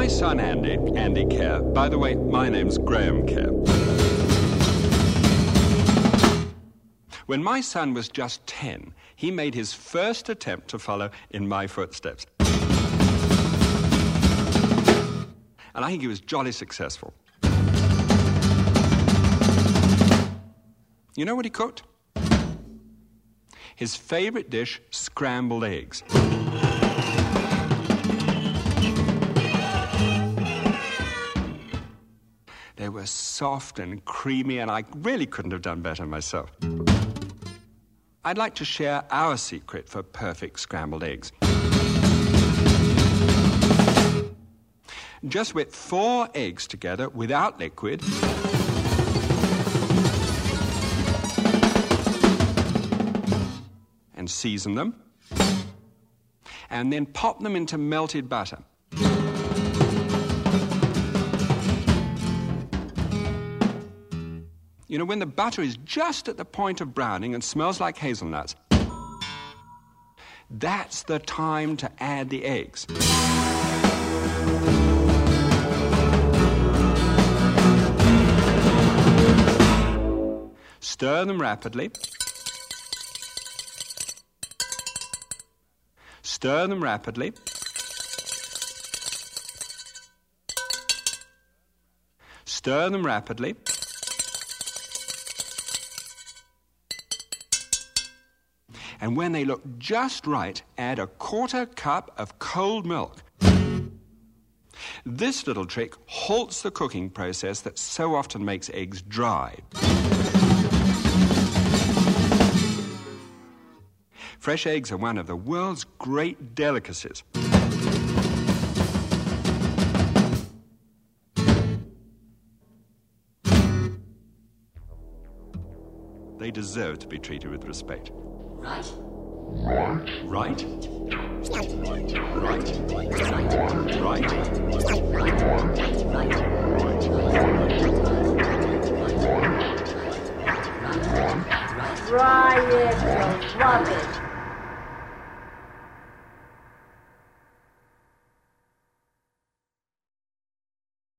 son Andy Kerr, by the way, my name's Graham Kerr. When my son was just 10, he made his first attempt to follow in my footsteps. And I think he was jolly successful. You know what he cooked? His favorite dish, scrambled eggs. They were soft and creamy, and I really couldn't have done better myself. I'd like to share our secret for perfect scrambled eggs. Just whip 4 eggs together without liquid. And season them. And then pop them into melted butter. You know, when the butter is just at the point of browning and smells like hazelnuts, that's the time to add the eggs. Stir them rapidly. Stir them rapidly. Stir them rapidly. And when they look just right, add a 1/4 cup of cold milk. This little trick halts the cooking process that so often makes eggs dry. Fresh eggs are one of the world's great delicacies. They deserve to be treated with respect. Right. Right. Right. Right. Right. Right. Rubbish.